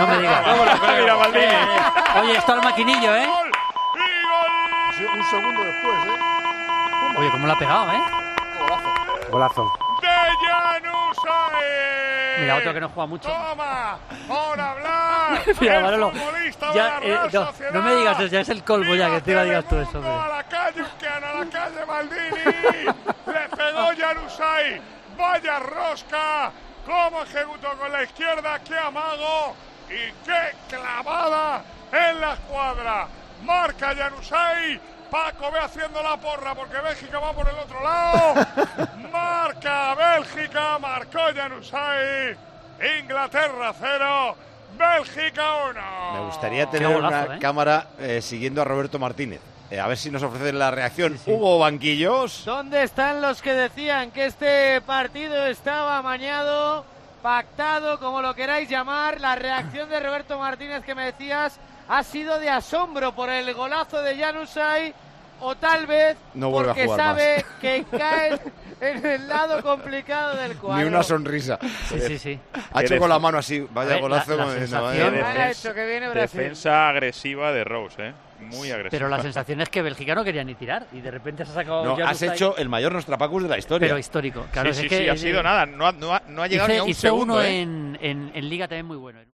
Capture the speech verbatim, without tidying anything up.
no me digas. Mira, Maldini. Eh, oye, esto al maquinillo, ¿eh? ¡Gol! ¡Y gol! Un segundo después, ¿eh? Oye, cómo lo ha pegado, ¿eh? Golazo. Golazo. ¡De Januzaj! Mira, otro que no juega mucho. ¡Toma! ¡Por hablar! Mira, el Manolo, futbolista ya, de la Real eh, no, Sociedad. no me digas eso, ya es el colmo ya que te iba a digas tú eso. Hombre. Hombre. A la calle, Ucchiano, a la calle Maldini. Le pegó Januzaj. ¡Vaya rosca! ¡Cómo ejecutó con la izquierda! ¡Qué amago! ¡Y qué clavada en la escuadra! Marca Januzaj. Paco ve haciendo la porra porque Bélgica va por el otro lado. Marca Bélgica, marcó Januzaj. Inglaterra cero, Bélgica uno. Me gustaría tener golazo, una ¿eh? cámara eh, siguiendo a Roberto Martínez. Eh, a ver si nos ofrece la reacción. Sí, sí. Hugo Banquillos. ¿Dónde están los que decían que este partido estaba amañado, pactado, como lo queráis llamar? La reacción de Roberto Martínez, que me decías, ha sido de asombro por el golazo de Januzaj, o tal vez no vuelve porque a jugar sabe más. que cae en el lado complicado del cuadro. Ni una sonrisa. Sí, sí, sí. Ha hecho con la mano así, vaya ver, golazo. la- la como diciendo, sensación- vaya, Mal ha hecho que viene Brasil. Defensa agresiva de Rose, ¿eh? Muy agresiva. Pero la sensación es que Bélgica no quería ni tirar y de repente se ha sacado. No, has Januzaj, hecho el mayor Nostrapacus de la historia. pero histórico. Claro, sí, es sí, que sí, ha eh, sido nada. No ha, no ha, no ha llegado hice, ni a un hice segundo, uno ¿eh? en, en, en Liga también muy bueno.